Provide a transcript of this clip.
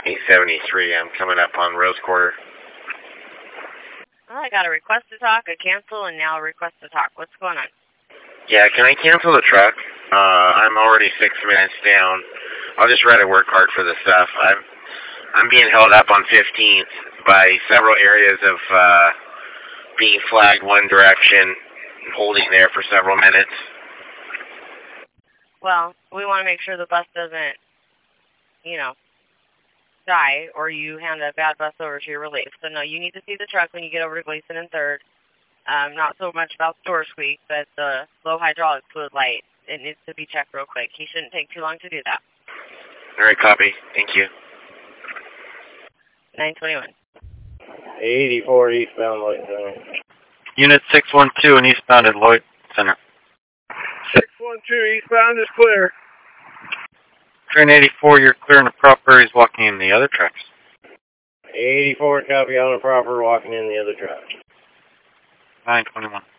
873, I'm coming up on Rose Quarter. Well, I got a request to talk, a cancel, and now a request to talk. What's going on? Yeah, can I cancel the truck? I'm already 6 minutes down. I'll just write a work card for the stuff. I'm being held up on 15th by several areas of being flagged one direction, holding there for several minutes. Well, we want to make sure the bus doesn't, die, or you hand a bad bus over to your relief. So no, you need to see the truck when you get over to Gleason and 3rd. Not so much about the door squeak, but the low hydraulic fluid light. It needs to be checked real quick. He shouldn't take too long to do that. All right, copy. Thank you. 921. 84 eastbound Lloyd Center. Unit 612 and eastbound at Lloyd Center. 612 eastbound is clear. Train 84, you're clearing the proper areas, walking in the other tracks. 84, copy on the proper, walking in the other truck. 921.